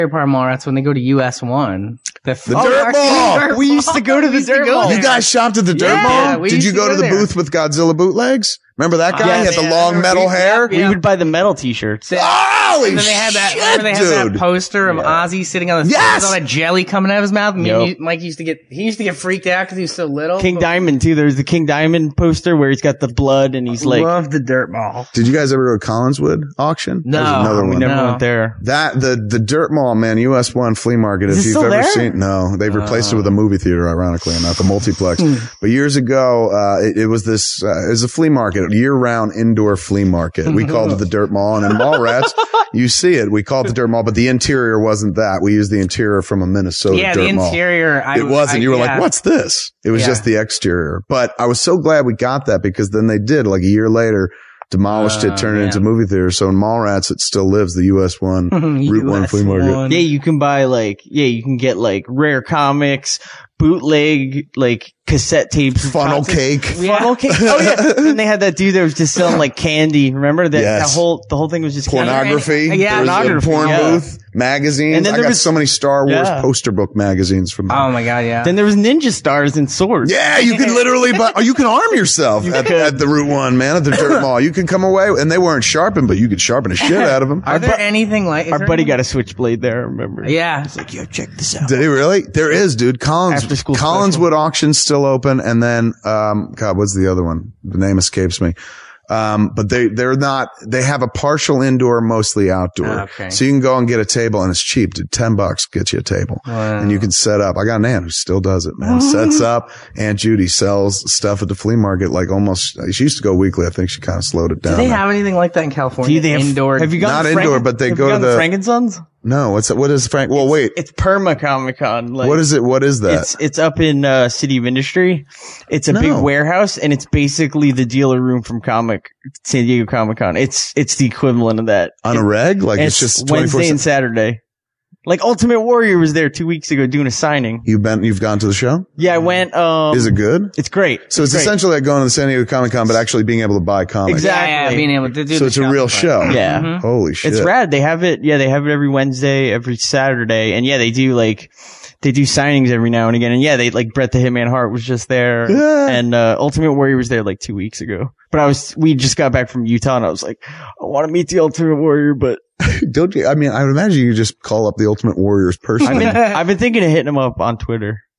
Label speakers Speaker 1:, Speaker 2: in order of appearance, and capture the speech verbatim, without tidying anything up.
Speaker 1: part of Mallrats when they go to U S one.
Speaker 2: The, the oh, Dirt Mall.
Speaker 1: Dirt
Speaker 2: we
Speaker 1: used to go to the Dirt Mall.
Speaker 2: You guys shopped at the Dirt
Speaker 1: yeah,
Speaker 2: Mall? Did you go, go to the there. booth with Godzilla bootlegs? Remember that guy? Uh, he had yeah, the long yeah, metal hair?
Speaker 3: We would buy the metal t-shirts.
Speaker 2: Holy
Speaker 1: and then they had that,
Speaker 2: shit,
Speaker 1: remember they had
Speaker 2: dude.
Speaker 1: that poster of yeah. Ozzy sitting on the
Speaker 2: yes!
Speaker 1: all that jelly coming out of his mouth. And
Speaker 3: yep.
Speaker 1: Mike used to get, he used to get freaked out because he was so little.
Speaker 3: King but, Diamond too. There's the King Diamond poster where he's got the blood and he's like.
Speaker 1: Love the Dirt Mall.
Speaker 2: Did you guys ever go to Collinswood auction?
Speaker 1: No.
Speaker 2: Another
Speaker 3: we
Speaker 2: one.
Speaker 3: never
Speaker 1: no.
Speaker 3: went there.
Speaker 2: That, the, the Dirt Mall, man, U S one flea market.
Speaker 3: Is
Speaker 2: if
Speaker 3: it
Speaker 2: you've
Speaker 3: still
Speaker 2: ever
Speaker 3: there?
Speaker 2: seen, no, they've replaced
Speaker 1: uh,
Speaker 2: it with a movie theater, ironically enough, a multiplex. But years ago, uh, it, it was this, uh, it was a flea market, year round indoor flea market. We called it the Dirt Mall, and in Mallrats, you see it. We called it the Dirt Mall, but the interior wasn't that. We used the interior from a Minnesota
Speaker 1: yeah,
Speaker 2: Dirt
Speaker 1: the
Speaker 2: Mall.
Speaker 1: interior. I,
Speaker 2: it wasn't.
Speaker 1: I,
Speaker 2: you were
Speaker 1: yeah.
Speaker 2: like, what's this? It was
Speaker 1: yeah.
Speaker 2: just the exterior. But I was so glad we got that because then they did, like a year later, demolished
Speaker 1: uh,
Speaker 2: it, turned
Speaker 1: yeah.
Speaker 2: it into a movie theater. So in Mallrats, it still lives, the U S one, Route one flea market.
Speaker 3: Yeah, you can buy like, yeah, you can get like rare comics, bootleg, like cassette tapes.
Speaker 2: Funnel cake.
Speaker 3: Yeah. Funnel cake. Oh yeah. And they had that dude that was just selling like candy. Remember that?
Speaker 2: Yes.
Speaker 3: The whole, the whole thing was just
Speaker 2: pornography.
Speaker 3: Candy. Yeah, pornography.
Speaker 2: Porn
Speaker 3: yeah.
Speaker 2: booth, magazines.
Speaker 3: And then
Speaker 2: I
Speaker 3: there
Speaker 2: got
Speaker 3: was,
Speaker 2: so many Star Wars
Speaker 3: yeah.
Speaker 2: poster book magazines from them.
Speaker 1: Oh my God, yeah.
Speaker 3: Then there was ninja stars and swords.
Speaker 2: Yeah, you can literally buy, or you can arm yourself you at, at the Route one, man, at the Dirt Mall. You can come away, and they weren't sharpened, but you could sharpen the shit out of them.
Speaker 1: Are there anything like,
Speaker 3: our buddy got a switchblade there, remember?
Speaker 1: Yeah.
Speaker 3: He's like, yo, check this out.
Speaker 2: Did he really? There is, dude. Collins,
Speaker 3: After school
Speaker 2: Collinswood
Speaker 3: special.
Speaker 2: auction's still open, and then, um, God, what's the other one? The name escapes me. Um, but they, they're not, they have a partial indoor, mostly outdoor.
Speaker 1: Okay.
Speaker 2: So you can go and get a table, and it's cheap, dude. ten bucks gets you a table.
Speaker 1: Wow.
Speaker 2: And you can set up. I got an aunt who still does it, man. Sets up. Aunt Judy sells stuff at the flea market, like almost, she used to go weekly. I think she kind of slowed it down.
Speaker 1: Do they
Speaker 2: now.
Speaker 1: have anything like that in California?
Speaker 3: Do they have,
Speaker 1: indoor?
Speaker 3: Have you gone
Speaker 2: Not
Speaker 3: to Frank-
Speaker 2: indoor, but they
Speaker 3: have
Speaker 2: go
Speaker 3: you
Speaker 2: to
Speaker 3: gone
Speaker 2: the,
Speaker 3: Frankensons?
Speaker 2: No, what's, what is Frank? Well, wait.
Speaker 3: It's Perma Comic Con. Like,
Speaker 2: what is it? What is that?
Speaker 3: It's, it's up in, uh, City of Industry. It's a
Speaker 2: No.
Speaker 3: big warehouse and it's basically the dealer room from comic, San Diego Comic Con. It's, it's the equivalent of that.
Speaker 2: On
Speaker 3: it,
Speaker 2: a reg? Like it's,
Speaker 3: it's
Speaker 2: just twenty-four
Speaker 3: Wednesday and Saturday. Like Ultimate Warrior was there two weeks ago doing a signing.
Speaker 2: You've been, you've gone to the show?
Speaker 3: Yeah, I went, um.
Speaker 2: Is it good?
Speaker 3: It's great.
Speaker 2: So it's
Speaker 3: great.
Speaker 2: essentially like going to the San Diego Comic Con, but actually being able to buy comics.
Speaker 3: Exactly.
Speaker 1: Yeah, yeah, being able to do
Speaker 2: So
Speaker 1: the
Speaker 2: it's a real
Speaker 1: shop
Speaker 2: show.
Speaker 3: Yeah.
Speaker 1: Mhm.
Speaker 2: Holy shit.
Speaker 3: It's rad. They have it. Yeah, they have it every Wednesday, every Saturday. And yeah, they do like, they do signings every now and again. And yeah, they like Bret the Hitman Hart was just there.
Speaker 2: Yeah.
Speaker 3: And, uh, Ultimate Warrior was there like two weeks ago. But I was, we just got back from Utah and I was like, I want to meet the Ultimate Warrior, but.
Speaker 2: Don't you? I mean, I would imagine you just call up the Ultimate Warriors person.
Speaker 3: I've been, I've been thinking of hitting him up on Twitter.